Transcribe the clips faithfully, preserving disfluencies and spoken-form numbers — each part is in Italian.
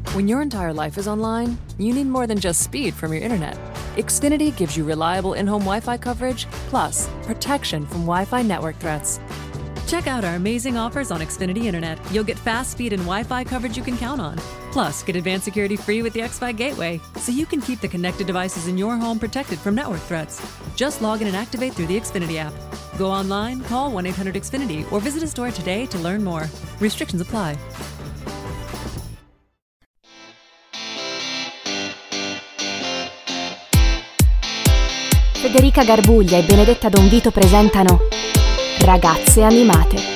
When your entire life is online, you need more than just speed from your internet. Xfinity gives you reliable in-home Wi-Fi coverage, plus protection from Wi-Fi network threats. Check out our amazing offers on Xfinity Internet. You'll get fast speed and Wi-Fi coverage you can count on. Plus, get advanced security free with the X F I Gateway, so you can keep the connected devices in your home protected from network threats. Just log in and activate through the Xfinity app. Go online, call one eight hundred X Finity, or visit a store today to learn more. Restrictions apply. Federica Garbuglia e Benedetta Don Vito presentano Ragazze Animate.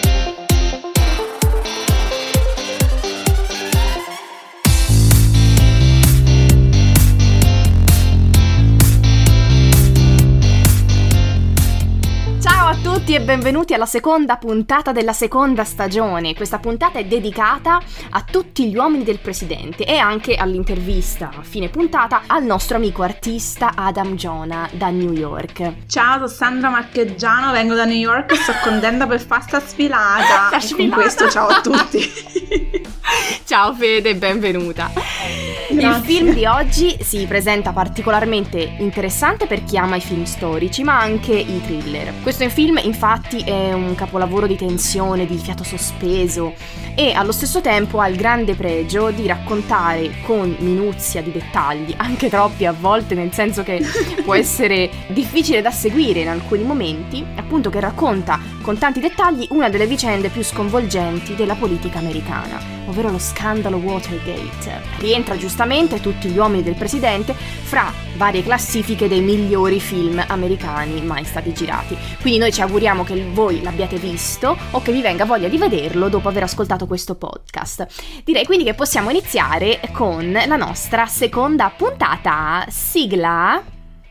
Ciao a tutti e benvenuti alla seconda puntata della seconda stagione. Questa puntata è dedicata a tutti gli uomini del presidente e anche all'intervista a fine puntata al nostro amico artista Adam Jonah da New York. Ciao, sono Sandra Marcheggiano, vengo da New York e sto contenta per fare sta sfilata. La e sfilata. Con questo ciao a tutti. Ciao Fede, benvenuta. Grazie. Il film di oggi si presenta particolarmente interessante per chi ama i film storici, ma anche i thriller. Questo film infatti è un capolavoro di tensione, di fiato sospeso e allo stesso tempo ha il grande pregio di raccontare con minuzia di dettagli, anche troppi a volte, nel senso che può essere difficile da seguire in alcuni momenti, appunto che racconta con tanti dettagli una delle vicende più sconvolgenti della politica americana, ovvero lo scandalo Watergate. Rientra giustamente tutti gli uomini del presidente fra varie classifiche dei migliori film americani mai stati girati. Quindi noi ci auguriamo che voi l'abbiate visto o che vi venga voglia di vederlo dopo aver ascoltato questo podcast. Direi quindi che possiamo iniziare con la nostra seconda puntata. Sigla.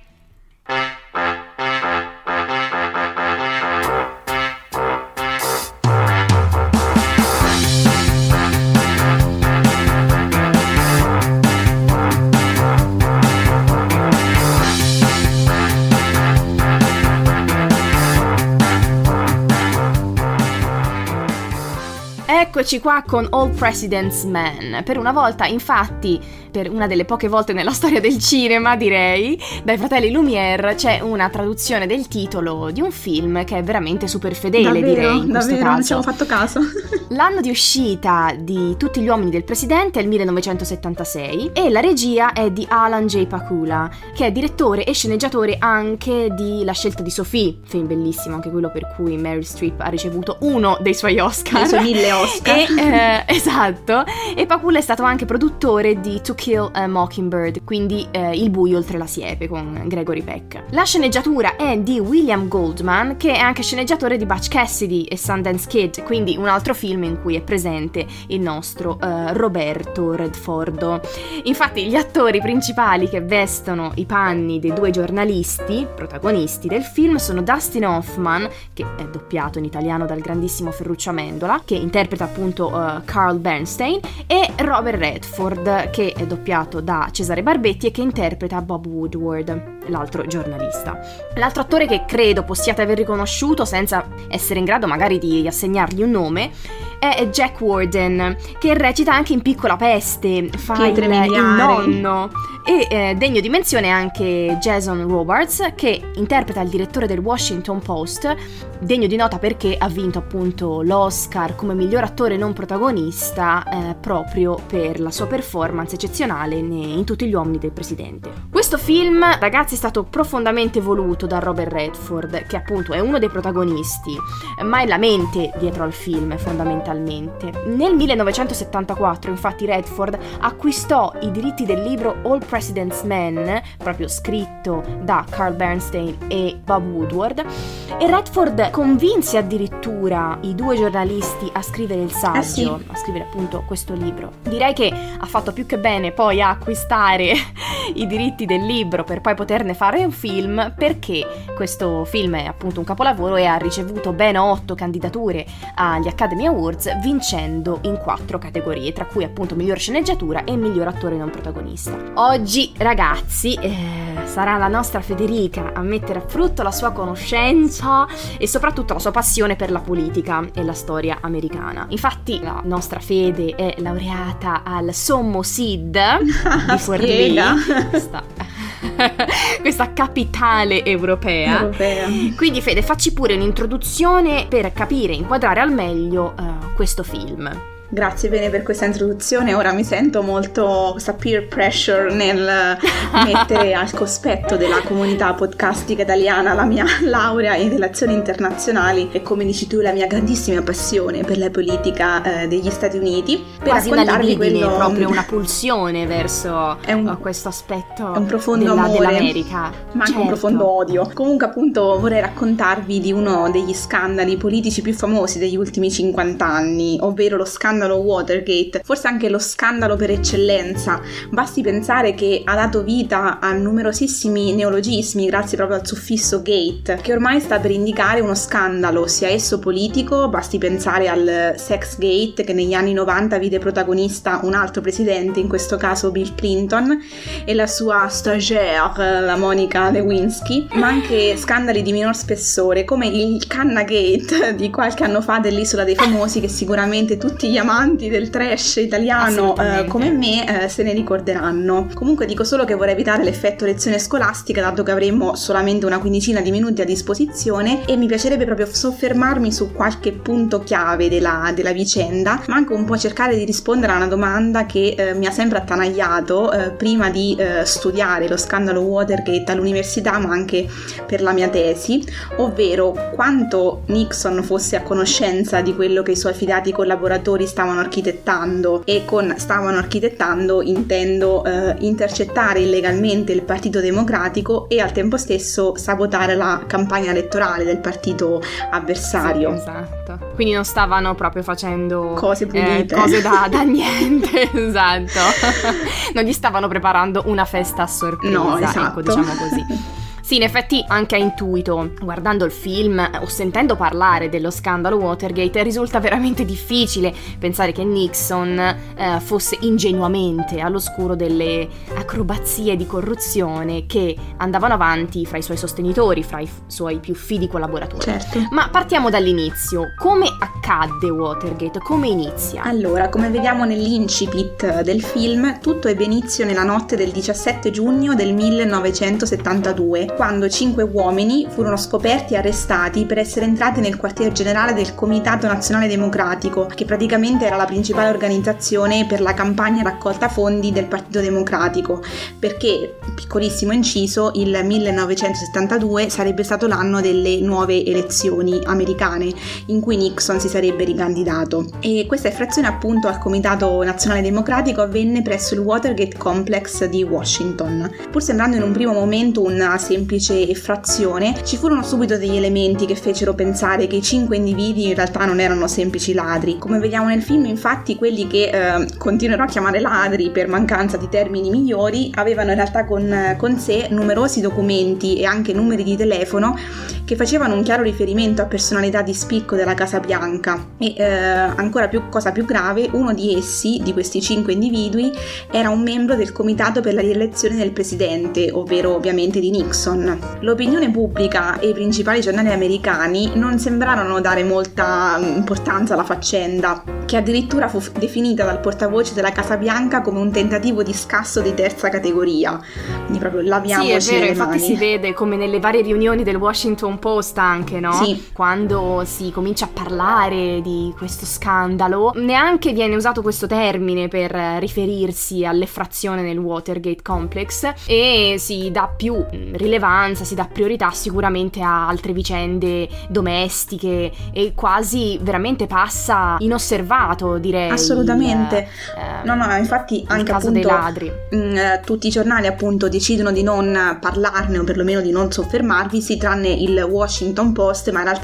Eccoci qua con All President's Men. Per una volta, infatti, per una delle poche volte nella storia del cinema, direi, dai fratelli Lumière c'è una traduzione del titolo di un film che è veramente super fedele, davvero, direi, in questo davvero, non ci caso. avevo fatto caso. L'anno di uscita di Tutti gli uomini del presidente è il millenovecentosettantasei e la regia è di Alan J. Pakula, che è direttore e sceneggiatore anche di La scelta di Sophie, film bellissimo, anche quello per cui Meryl Streep ha ricevuto uno dei suoi Oscar. Dei suoi mille Oscar. E, eh, esatto, e Pakula è stato anche produttore di To Kill a Mockingbird, quindi eh, Il buio oltre la siepe con Gregory Peck. La sceneggiatura è di William Goldman, che è anche sceneggiatore di Butch Cassidy e Sundance Kid, quindi un altro film in cui è presente il nostro eh, Roberto Redfordo. Infatti gli attori principali che vestono i panni dei due giornalisti protagonisti del film sono Dustin Hoffman, che è doppiato in italiano dal grandissimo Ferruccio Amendola, che interpreta appunto uh, Carl Bernstein, e Robert Redford, che è doppiato da Cesare Barbetti e che interpreta Bob Woodward, l'altro giornalista. L'altro attore che credo possiate aver riconosciuto senza essere in grado magari di assegnargli un nome è Jack Warden, che recita anche in Piccola Peste, fa il, il nonno. E eh, degno di menzione anche Jason Robards, che interpreta il direttore del Washington Post, degno di nota perché ha vinto appunto l'Oscar come miglior attore non protagonista eh, proprio per la sua performance eccezionale in Tutti gli uomini del presidente. Questo film, ragazzi, è stato profondamente voluto da Robert Redford, che appunto è uno dei protagonisti, ma è la mente dietro al film fondamentalmente. Nel millenovecentosettantaquattro infatti Redford acquistò i diritti del libro All President's Men, proprio scritto da Carl Bernstein e Bob Woodward, e Redford convinse addirittura i due giornalisti a scrivere il saggio, eh sì. a scrivere appunto questo libro. Direi che ha fatto più che bene poi a acquistare i diritti del il libro per poi poterne fare un film, perché questo film è appunto un capolavoro e ha ricevuto ben otto candidature agli Academy Awards, vincendo in quattro categorie, tra cui appunto miglior sceneggiatura e miglior attore non protagonista. Oggi, ragazzi, eh, sarà la nostra Federica a mettere a frutto la sua conoscenza e soprattutto la sua passione per la politica e la storia americana. Infatti la nostra Fede è laureata al Sommo S I D di Forlì, questa, questa capitale europea. europea. Quindi Fede, facci pure un'introduzione per capire e inquadrare al meglio uh, questo film. Grazie bene per questa introduzione. Ora mi sento molto questa peer pressure nel mettere al cospetto della comunità podcastica italiana la mia laurea in relazioni internazionali e, come dici tu, la mia grandissima passione per la politica eh, degli Stati Uniti. Per Quasi raccontarvi una libidine, quello... proprio una pulsione verso è un, questo aspetto è un profondo della, amore, dell'America. Ma anche certo. un profondo odio. Comunque appunto vorrei raccontarvi di uno degli scandali politici più famosi degli ultimi cinquanta anni, ovvero lo scandalo Watergate, forse anche lo scandalo per eccellenza. Basti pensare che ha dato vita a numerosissimi neologismi grazie proprio al suffisso gate, che ormai sta per indicare uno scandalo, sia esso politico. Basti pensare al sex gate, che negli anni novanta vide protagonista un altro presidente, in questo caso Bill Clinton, e la sua stagiaire, la Monica Lewinsky, ma anche scandali di minor spessore come il Canna Gate di qualche anno fa dell'Isola dei Famosi, che sicuramente tutti gli amanti del trash italiano eh, come me eh, se ne ricorderanno. Comunque dico solo che vorrei evitare l'effetto lezione scolastica, dato che avremo solamente una quindicina di minuti a disposizione, e mi piacerebbe proprio soffermarmi su qualche punto chiave della, della vicenda, ma anche un po' cercare di rispondere a una domanda che eh, mi ha sempre attanagliato eh, prima di eh, studiare lo scandalo Watergate all'università, ma anche per la mia tesi, ovvero quanto Nixon fosse a conoscenza di quello che i suoi fidati collaboratori stavano architettando. E con stavano architettando intendo eh, intercettare illegalmente il Partito Democratico e al tempo stesso sabotare la campagna elettorale del partito avversario. Sì, esatto. Quindi non stavano proprio facendo cose pulite, eh, cose da, da niente. Esatto. Non gli stavano preparando una festa a sorpresa, no, esatto. Ecco, diciamo così. Sì, in effetti anche a intuito, guardando il film o sentendo parlare dello scandalo Watergate, risulta veramente difficile pensare che Nixon eh, fosse ingenuamente all'oscuro delle acrobazie di corruzione che andavano avanti fra i suoi sostenitori, fra i f- suoi più fidi collaboratori. Certo. Ma partiamo dall'inizio. Come accadde Watergate? Come inizia? Allora, come vediamo nell'incipit del film, tutto ebbe inizio nella notte del diciassette giugno del millenovecentosettantadue, quando cinque uomini furono scoperti e arrestati per essere entrati nel quartier generale del Comitato Nazionale Democratico, che praticamente era la principale organizzazione per la campagna raccolta fondi del Partito Democratico, perché, piccolissimo inciso, il millenovecentosettantadue sarebbe stato l'anno delle nuove elezioni americane, in cui Nixon si sarebbe ricandidato. E questa effrazione appunto al Comitato Nazionale Democratico avvenne presso il Watergate Complex di Washington. Pur sembrando in un primo momento una semplice effrazione, ci furono subito degli elementi che fecero pensare che i cinque individui in realtà non erano semplici ladri. Come vediamo nel film, infatti, quelli che eh, continuerò a chiamare ladri per mancanza di termini migliori avevano in realtà con, con sé numerosi documenti e anche numeri di telefono che facevano un chiaro riferimento a personalità di spicco della Casa Bianca. E eh, ancora più, cosa più grave, uno di essi, di questi cinque individui, era un membro del comitato per la rielezione del presidente, ovvero ovviamente di Nixon. L'opinione pubblica e i principali giornali americani non sembrarono dare molta importanza alla faccenda, che addirittura fu definita dal portavoce della Casa Bianca come un tentativo di scasso di terza categoria. Quindi proprio laviamoci Sì, è vero, le infatti mani. si vede come nelle varie riunioni del Washington Post anche, no? Sì. Quando si comincia a parlare di questo scandalo, neanche viene usato questo termine per riferirsi all'effrazione nel Watergate Complex e si dà più rilevanza, si dà priorità sicuramente a altre vicende domestiche e quasi veramente passa inosservato, direi. Assolutamente. Eh, no, no, infatti anche il caso appunto dei ladri. Mh, tutti i giornali appunto decidono di non parlarne o perlomeno di non soffermarvisi, tranne il Washington Post, ma in realtà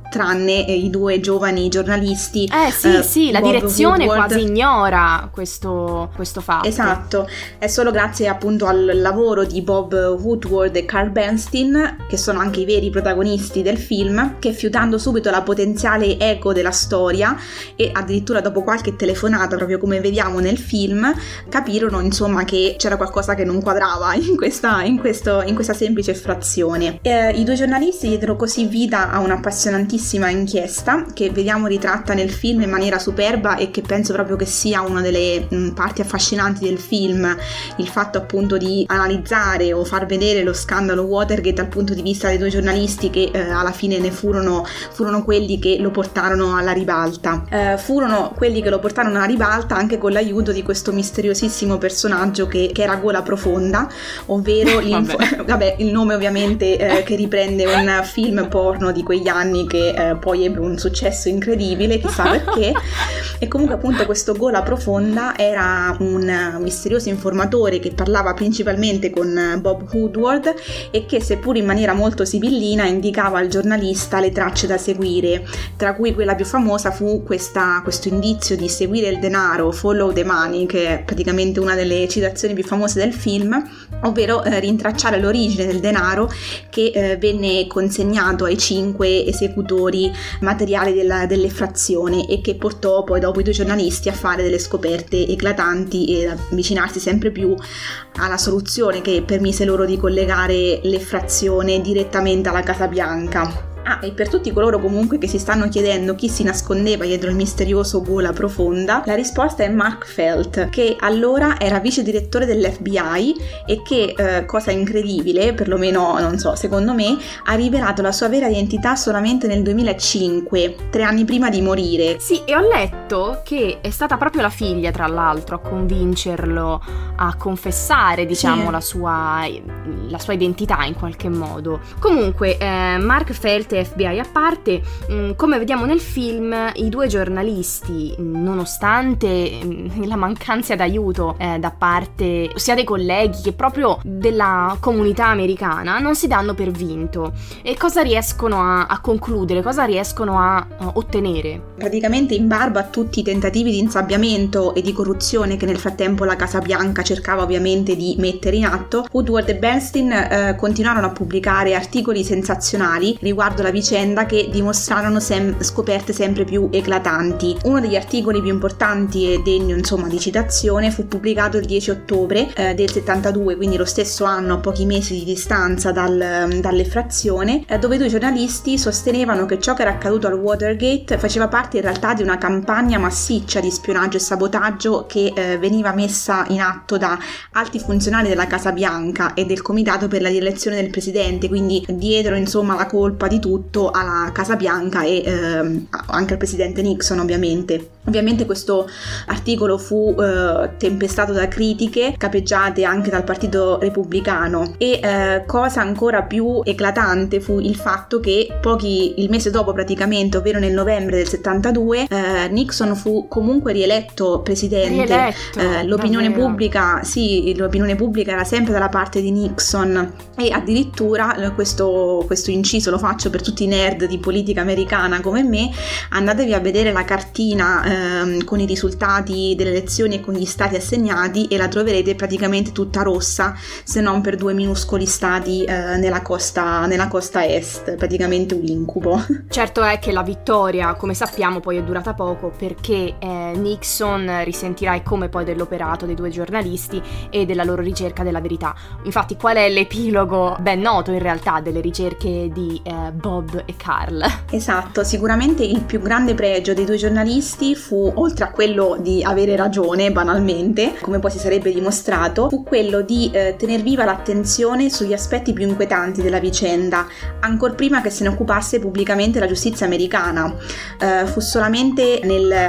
tranne eh, i due giovani giornalisti. Eh sì, eh, sì, la Bob direzione Woodward. quasi ignora questo, questo fatto. Esatto, è solo grazie appunto al lavoro di Bob Woodward e Carl Bernstein, che sono anche i veri protagonisti del film, che fiutando subito la potenziale eco della storia e addirittura dopo qualche telefonata, proprio come vediamo nel film, capirono insomma che c'era qualcosa che non quadrava in questa, in questo, in questa semplice frazione. Eh, I due giornalisti diedero così vita a un'appassionantissima inchiesta che vediamo ritratta nel film in maniera superba e che penso proprio che sia una delle mh, parti affascinanti del film, il fatto appunto di analizzare o far vedere lo scandalo Watergate dal punto di vista dei due giornalisti che eh, alla fine ne furono, furono quelli che lo portarono alla ribalta. Eh, furono quelli che lo portarono alla ribalta anche con l'aiuto di questo misteriosissimo personaggio che, che era Gola Profonda, ovvero l'info- vabbè. vabbè, il nome ovviamente eh, che riprende un film porno di quegli anni che eh, poi ebbe un successo incredibile, chissà perché. E comunque appunto questo Gola Profonda era un misterioso informatore che parlava principalmente con Bob Woodward e che, seppur in maniera molto sibillina, indicava al giornalista le tracce da seguire, tra cui quella più famosa fu questa, questo indizio di seguire il denaro, follow the money, che è praticamente una delle citazioni più famose del film, ovvero eh, rintracciare l'origine del denaro che eh, venne consegnato ai cinque esecutori materiali della, dell'effrazione e che portò poi dopo i due giornalisti a fare delle scoperte eclatanti e ad avvicinarsi sempre più alla soluzione che permise loro di collegare l'effrazione direttamente alla Casa Bianca. Ah, e per tutti coloro comunque che si stanno chiedendo chi si nascondeva dietro il misterioso Gola Profonda, la risposta è Mark Felt, che allora era vice direttore dell'F B I e che, eh, cosa incredibile, perlomeno non so, secondo me, ha rivelato la sua vera identità solamente nel duemilacinque, tre anni prima di morire. Sì, e ho letto che è stata proprio la figlia, tra l'altro, a convincerlo a confessare, diciamo, sì. la sua, la sua identità in qualche modo. Comunque, eh, Mark Felt F B I a parte, mh, come vediamo nel film, i due giornalisti, nonostante mh, la mancanza d'aiuto eh, da parte sia dei colleghi che proprio della comunità americana, non si danno per vinto. E cosa riescono a, a concludere? Cosa riescono a, a ottenere? Praticamente in barba a tutti i tentativi di insabbiamento e di corruzione che nel frattempo la Casa Bianca cercava ovviamente di mettere in atto, Woodward e Bernstein eh, continuarono a pubblicare articoli sensazionali riguardo la vicenda che dimostrarono sem- scoperte sempre più eclatanti. Uno degli articoli più importanti e degno insomma di citazione fu pubblicato il dieci ottobre eh, del settantadue, quindi lo stesso anno, a pochi mesi di distanza dal, dall'effrazione, eh, dove due giornalisti sostenevano che ciò che era accaduto al Watergate faceva parte in realtà di una campagna massiccia di spionaggio e sabotaggio che eh, veniva messa in atto da alti funzionari della Casa Bianca e del Comitato per la rielezione del presidente, quindi diedero insomma la colpa di tutto alla Casa Bianca e ehm, anche al presidente Nixon ovviamente. Ovviamente questo articolo fu eh, tempestato da critiche capeggiate anche dal Partito Repubblicano e eh, cosa ancora più eclatante fu il fatto che pochi il mese dopo praticamente, ovvero nel novembre del settantadue, eh, Nixon fu comunque rieletto presidente. Rieletto, eh, l'opinione davvero. pubblica, sì, l'opinione pubblica era sempre dalla parte di Nixon e addirittura questo, questo inciso lo faccio per tutti i nerd di politica americana come me, andatevi a vedere la cartina ehm, con i risultati delle elezioni e con gli stati assegnati e la troverete praticamente tutta rossa, se non per due minuscoli stati eh, nella costa, nella costa est, praticamente un incubo. Certo è che la vittoria, come sappiamo, poi è durata poco perché eh, Nixon risentirà e come poi dell'operato dei due giornalisti e della loro ricerca della verità. Infatti, qual è l'epilogo ben noto in realtà delle ricerche di eh, Bob e Carl? Esatto, sicuramente il più grande pregio dei due giornalisti fu, oltre a quello di avere ragione banalmente, come poi si sarebbe dimostrato, fu quello di eh, tener viva l'attenzione sugli aspetti più inquietanti della vicenda, ancor prima che se ne occupasse pubblicamente la giustizia americana. Eh, fu solamente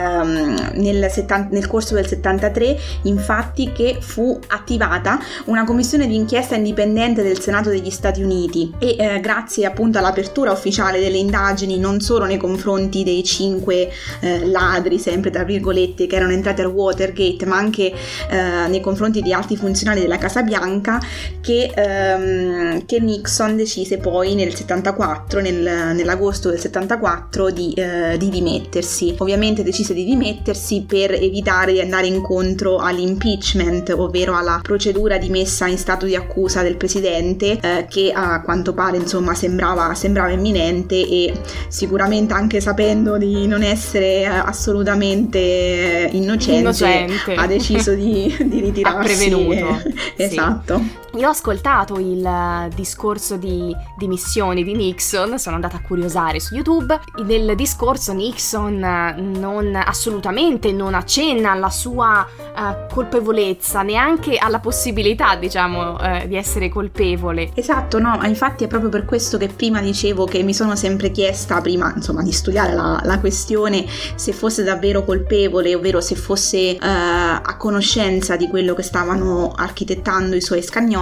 nel, nel, settanta, nel corso del settantatré, infatti, che fu attivata una commissione di inchiesta indipendente del Senato degli Stati Uniti e eh, grazie appunto all'apertura ufficiale delle indagini non solo nei confronti dei cinque eh, ladri sempre tra virgolette, che erano entrati al Watergate, ma anche eh, nei confronti di alti funzionari della Casa Bianca, che, ehm, che Nixon decise poi nel settantaquattro, nel, nell'agosto del settantaquattro, di, eh, di dimettersi. Ovviamente decise di dimettersi per evitare di andare incontro all'impeachment, ovvero alla procedura di messa in stato di accusa del presidente, eh, che a quanto pare insomma sembrava, sembrava imminente, e sicuramente anche sapendo di non essere assolutamente innocente, innocente. ha deciso di, di ritirarsi. Ha prevenuto. Eh, esatto. Sì. Io ho ascoltato il discorso di dimissioni di Nixon, sono andata a curiosare su YouTube. Nel discorso Nixon non assolutamente non accenna alla sua uh, colpevolezza, neanche alla possibilità, diciamo, uh, di essere colpevole. Esatto, no, infatti è proprio per questo che prima dicevo che mi sono sempre chiesta, prima insomma di studiare la, la questione, se fosse davvero colpevole, ovvero se fosse uh, a conoscenza di quello che stavano architettando i suoi scagnozzi,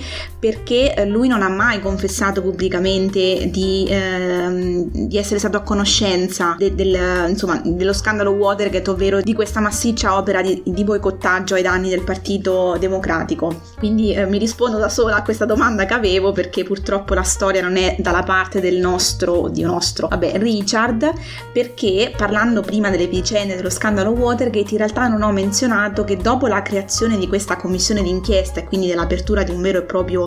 perché lui non ha mai confessato pubblicamente di, ehm, di essere stato a conoscenza de, del, insomma, dello scandalo Watergate, ovvero di questa massiccia opera di, di boicottaggio ai danni del Partito Democratico. Quindi eh, mi rispondo da sola a questa domanda che avevo, perché purtroppo la storia non è dalla parte del nostro, oddio nostro, vabbè, Richard, perché parlando prima delle vicende dello scandalo Watergate in realtà non ho menzionato che dopo la creazione di questa commissione d'inchiesta e quindi dell'apertura di un vero e proprio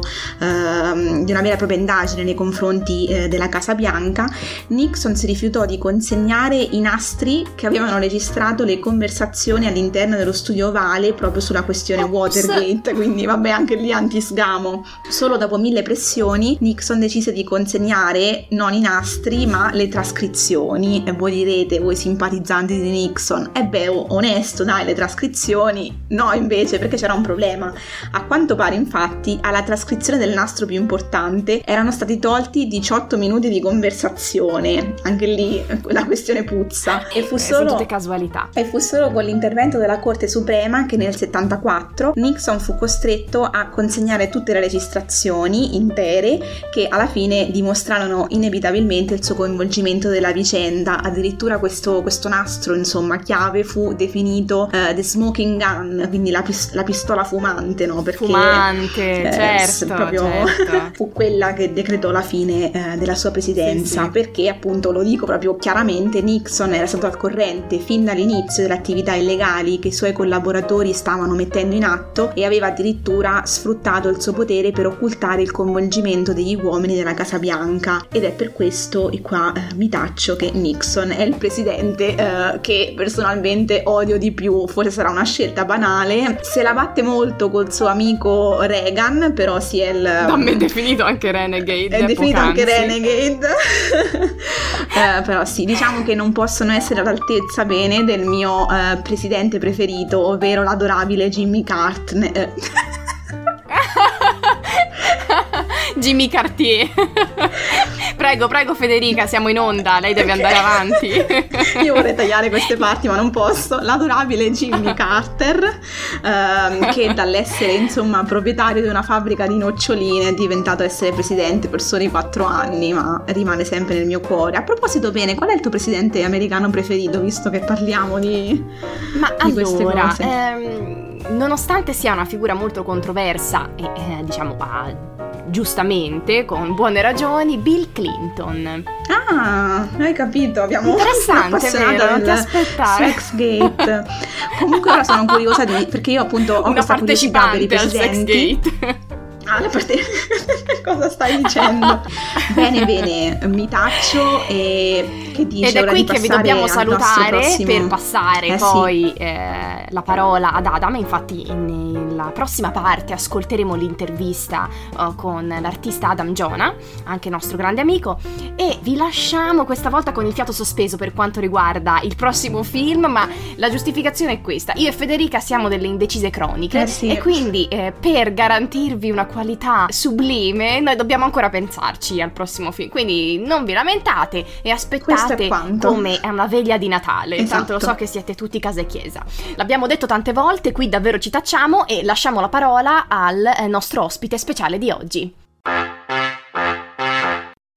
ehm, di una vera e propria indagine nei confronti eh, della Casa Bianca, Nixon si rifiutò di consegnare i nastri che avevano registrato le conversazioni all'interno dello studio ovale proprio sulla questione Ops. Watergate, quindi vabbè, anche lì antisgamo. Solo dopo mille pressioni Nixon decise di consegnare non i nastri ma le trascrizioni. E voi direte, voi simpatizzanti di Nixon, e beh, onesto, dai, le trascrizioni. No, invece, perché c'era un problema. A quanto pare infatti alla trascrizione del nastro più importante erano stati tolti diciotto minuti di conversazione. Anche lì la questione puzza. E fu solo tutte casualità. E fu solo con l'intervento della Corte Suprema che nel settantaquattro Nixon fu costretto a consegnare tutte le registrazioni intere, che alla fine dimostrarono inevitabilmente il suo coinvolgimento della vicenda. Addirittura questo, questo nastro, insomma, chiave fu definito uh, the smoking gun, quindi la, pis- la pistola fumante, no? Perché fumante, eh, certo, proprio certo. fu quella che decretò la fine eh, della sua presidenza, sì, sì. Perché appunto, lo dico proprio chiaramente, Nixon era stato al corrente fin dall'inizio delle attività illegali che i suoi collaboratori stavano mettendo in atto, e aveva addirittura sfruttato il suo potere per occultare il coinvolgimento degli uomini della Casa Bianca. Ed è per questo, e qua eh, mi taccio, che Nixon è il presidente eh, che personalmente odio di più. Forse sarà una scelta banale, se la batte molto col suo amico Reagan, però si è il... da me è definito anche Renegade, è definito anche Renegade. eh, però sì, diciamo che non possono essere all'altezza bene del mio eh, presidente preferito, ovvero l'adorabile Jimmy Carter. Jimmy Cartier. Prego, prego Federica, siamo in onda, lei deve andare avanti. Io vorrei tagliare queste parti ma non posso. L'adorabile Jimmy Carter, ehm, che dall'essere insomma proprietario di una fabbrica di noccioline è diventato essere presidente per soli quattro anni, ma rimane sempre nel mio cuore. A proposito, bene, qual è il tuo presidente americano preferito, visto che parliamo di, ma di queste allora, cose? Ehm, nonostante sia una figura molto controversa e eh, diciamo ah, giustamente, con buone ragioni, Bill Clinton. Ah, hai capito, abbiamo interessante, vero? Non ti aspettare. Sexgate. Comunque ora sono curiosa di, perché io appunto ho una questa curiosità per i presidenti. Ah, la parte... cosa stai dicendo? Bene, bene, mi taccio e che dici? Ed è ora qui di che vi dobbiamo salutare prossimo... per passare eh, poi sì. eh, la parola ad Adam. Infatti nella prossima parte ascolteremo l'intervista uh, con l'artista Adam Jonah, anche nostro grande amico, e vi lasciamo questa volta con il fiato sospeso per quanto riguarda il prossimo film, ma la giustificazione è questa: io e Federica siamo delle indecise croniche, eh, sì. e quindi eh, per garantirvi una qualità sublime noi dobbiamo ancora pensarci al prossimo film, quindi non vi lamentate e aspettate come è una veglia di Natale. Esatto. Tanto lo so che siete tutti casa e chiesa, l'abbiamo detto tante volte, qui davvero ci tacciamo e lasciamo la parola al nostro ospite speciale di oggi.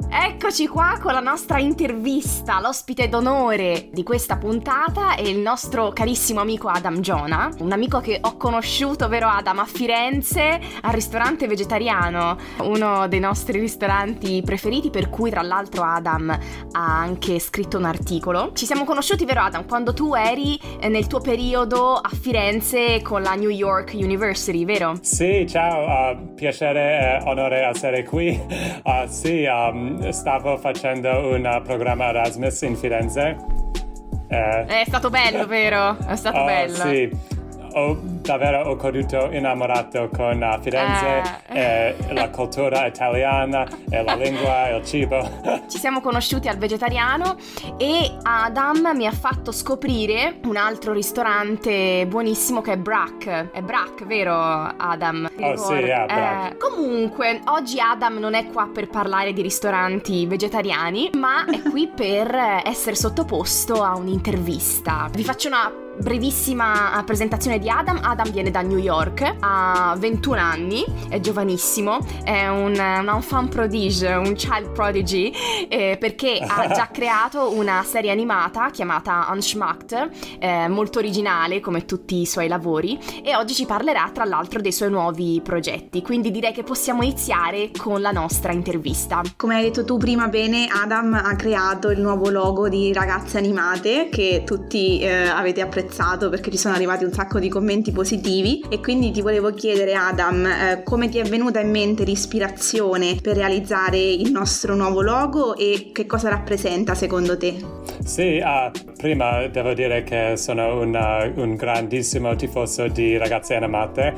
eccoci qua con la nostra intervista. L'ospite d'onore di questa puntata è il nostro carissimo amico Adam Jonah, un amico che ho conosciuto, vero Adam, a Firenze al ristorante vegetariano, uno dei nostri ristoranti preferiti, per cui tra l'altro Adam ha anche scritto un articolo. Ci siamo conosciuti, vero Adam, quando tu eri nel tuo periodo a Firenze con la New York University, vero? Sì, ciao, uh, piacere e onore essere qui. Uh, sì, um, stavo facendo un uh, programma Erasmus in Firenze. Eh, È stato bello, vero? È stato oh, bello. Sì. Ho davvero ho caduto innamorato con uh, Firenze, eh. e la cultura italiana, e la lingua, il cibo. Ci siamo conosciuti al vegetariano e Adam mi ha fatto scoprire un altro ristorante buonissimo che è Brack. È Brack, vero Adam? Oh sì, yeah, Brack. Eh, comunque, oggi Adam non è qua per parlare di ristoranti vegetariani, ma è qui per essere sottoposto a un'intervista. Vi faccio una brevissima presentazione di Adam. Adam viene da New York, ha ventuno anni, è giovanissimo, è un, un enfant prodige, un child prodigy, eh, perché ha già creato una serie animata chiamata Unschmacked, eh, molto originale come tutti i suoi lavori, e oggi ci parlerà tra l'altro dei suoi nuovi progetti, quindi direi che possiamo iniziare con la nostra intervista. Come hai detto tu prima bene, Adam ha creato il nuovo logo di Ragazze Animate che tutti eh, avete apprezzato perché ci sono arrivati un sacco di commenti positivi, e quindi ti volevo chiedere, Adam, eh, come ti è venuta in mente l'ispirazione per realizzare il nostro nuovo logo e che cosa rappresenta secondo te? Sì, uh, prima devo dire che sono un, uh, un grandissimo tifoso di Ragazze Animate.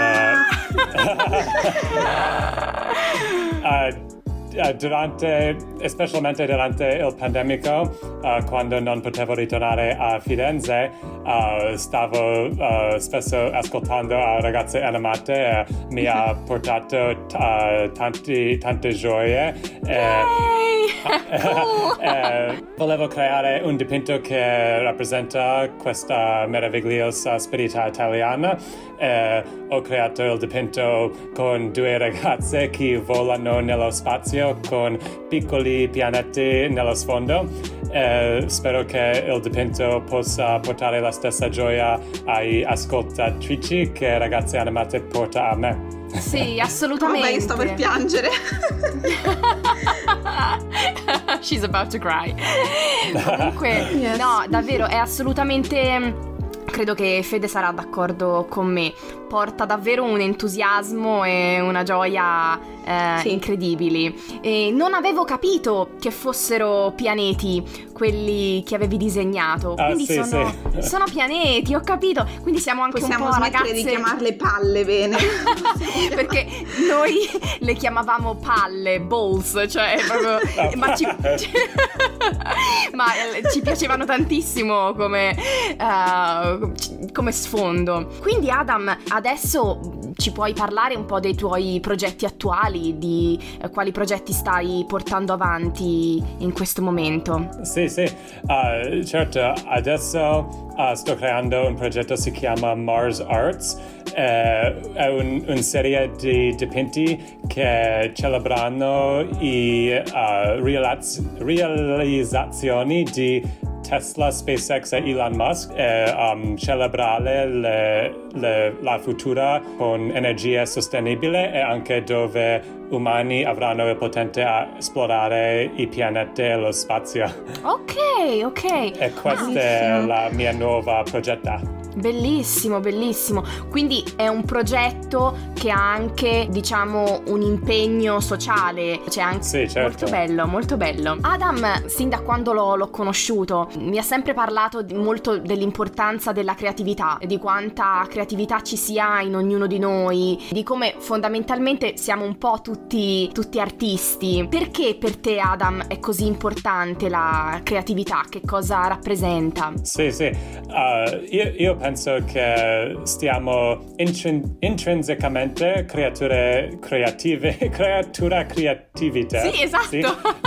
uh, uh, Durante, specialmente durante il pandemico, uh, quando non potevo ritornare a Firenze, uh, stavo uh, spesso ascoltando uh, Ragazze Animate, e uh, mi ha portato uh, tanti, tante gioie. E, Cool. e, volevo creare un dipinto che rappresenta questa meravigliosa spiritualità italiana. E ho creato il dipinto con due ragazze che volano nello spazio con piccoli pianeti nello sfondo. E spero che il dipinto possa portare la stessa gioia ai ascoltatrici che Ragazze Animate porta a me. Sì, assolutamente. Vabbè, io sto per piangere. She's about to cry. Comunque, yes. No, davvero, è assolutamente... Credo che Fede sarà d'accordo con me. Porta davvero un entusiasmo e una gioia eh, sì. incredibili. E non avevo capito che fossero pianeti quelli che avevi disegnato. Ah, Quindi sì, sono, sì. sono pianeti, ho capito. Quindi siamo anche Possiamo un po' smettere ragazze... di chiamarle palle, bene? Perché noi le chiamavamo palle, balls, cioè proprio... ma ci... ma eh, ci piacevano tantissimo come... Uh, come sfondo. Quindi Adam, adesso ci puoi parlare un po' dei tuoi progetti attuali, di eh, quali progetti stai portando avanti in questo momento? Sì, sì, uh, certo, adesso uh, sto creando un progetto che si chiama Mars Arts. Eh, è un, un serie di dipinti che celebrano i uh, realiz- realizzazioni di Tesla, SpaceX e Elon Musk, e um, celebrare le, le, la futura con energia sostenibile e anche dove umani avranno il potere a esplorare i pianeti e lo spazio. Ok, ok. E questa è la mia nuova progetto. Bellissimo, bellissimo. Quindi è un progetto che ha anche, diciamo, un impegno sociale. Cioè anche sì, certo. Molto bello, molto bello. Adam, sin da quando l'ho, l'ho conosciuto, mi ha sempre parlato di, molto dell'importanza della creatività, di quanta creatività ci sia in ognuno di noi, di come fondamentalmente siamo un po' tutti, tutti artisti. Perché per te, Adam, è così importante la creatività? Che cosa rappresenta? Sì, sì. Uh, io, io penso penso che stiamo intrin- intrinsecamente creature creative, creatura creatività. Sì, esatto. Sì?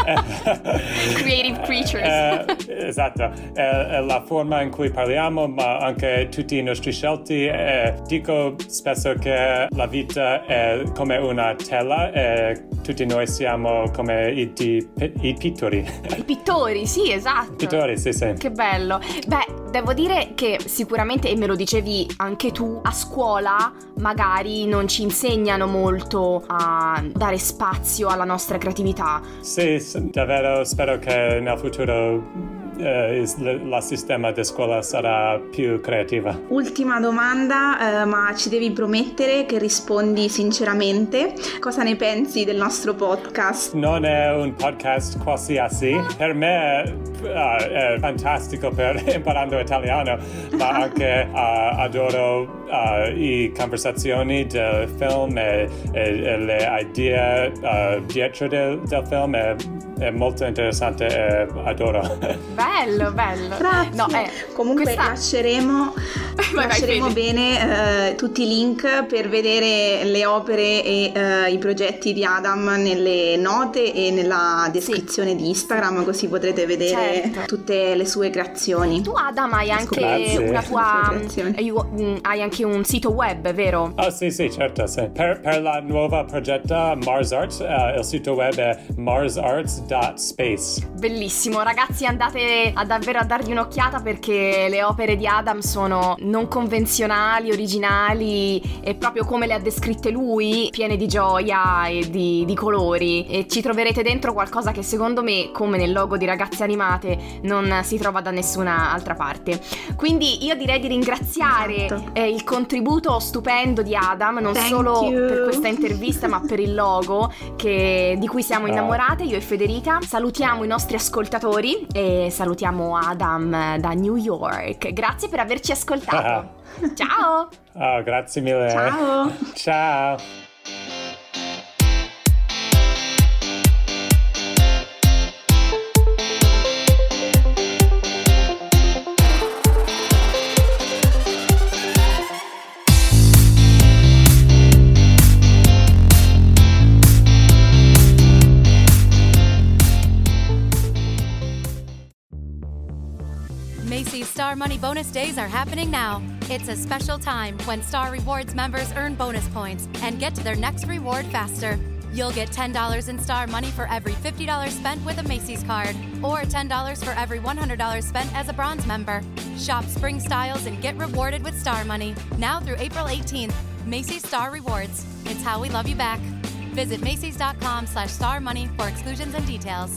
Creative creatures. Eh, esatto, è, è la forma in cui parliamo, ma anche tutti i nostri scelti. Eh, dico spesso che la vita è come una tela e tutti noi siamo come i, i, i pittori. I pittori, sì, esatto. Pittori, sì, sì. Che bello. Beh, devo dire che sicuramente, e me lo dicevi anche tu, a scuola magari non ci insegnano molto a dare spazio alla nostra creatività. Sì, davvero spero che nel futuro eh, il sistema di scuola sarà più creativa. Ultima domanda, eh, ma ci devi promettere che rispondi sinceramente. Cosa ne pensi del nostro podcast? Non è un podcast qualsiasi. Per me uh, è fantastico per imparando italiano, ma anche uh, adoro uh, i conversazioni del film e, e, e le idee uh, dietro del, del film. È, è molto interessante e adoro. Bello, bello. Grazie. No, eh, Comunque questa... lasceremo, vai, lasceremo vai, bene eh, tutti i link per vedere le opere e eh, i progetti di Adam nelle note e nella descrizione sì. di Instagram, così potrete vedere certo. tutte le sue creazioni. Tu Adam hai anche Grazie. una tua hai anche un sito web, vero? Oh sì sì certo sì. Per, per la nuova progetto Mars Arts uh, il sito web è mars arts dot space. Bellissimo, ragazzi, andate a davvero a dargli un'occhiata perché le opere di Adam sono non convenzionali, originali e proprio come le ha descritte lui, piene di gioia e di, di colori, e ci troverete dentro qualcosa che secondo me, come nel logo di Ragazze Animate, non si trova da nessuna altra parte. Quindi io direi di ringraziare esatto. eh, il contributo stupendo di Adam, non Thank solo you. per questa intervista ma per il logo che, di cui siamo innamorate, io e Federica. Salutiamo i nostri ascoltatori e salutiamo Adam da New York. Grazie per averci ascoltato. Ciao. Oh, grazie mille. Ciao. Ciao. Macy's Star Money Bonus Days are happening now. It's a special time when Star Rewards members earn bonus points and get to their next reward faster. You'll get ten dollars in Star Money for every fifty dollars spent with a Macy's card, or ten dollars for every one hundred dollars spent as a bronze member. Shop spring styles and get rewarded with Star Money. Now through April eighteenth, Macy's Star Rewards. It's how we love you back. Visit Macys.com slash Star Money for exclusions and details.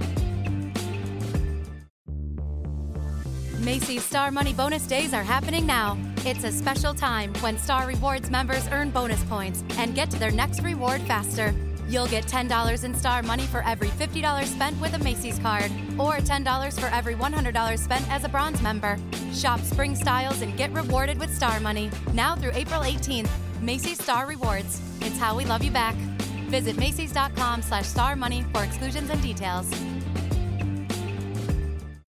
Macy's Star Money Bonus Days are happening now. It's a special time when Star Rewards members earn bonus points and get to their next reward faster. You'll get ten dollars in Star Money for every fifty dollars spent with a Macy's card, or ten dollars for every one hundred dollars spent as a bronze member. Shop spring styles and get rewarded with Star Money. Now through April eighteenth, Macy's Star Rewards. It's how we love you back. Visit Macys.com slash Star Money for exclusions and details.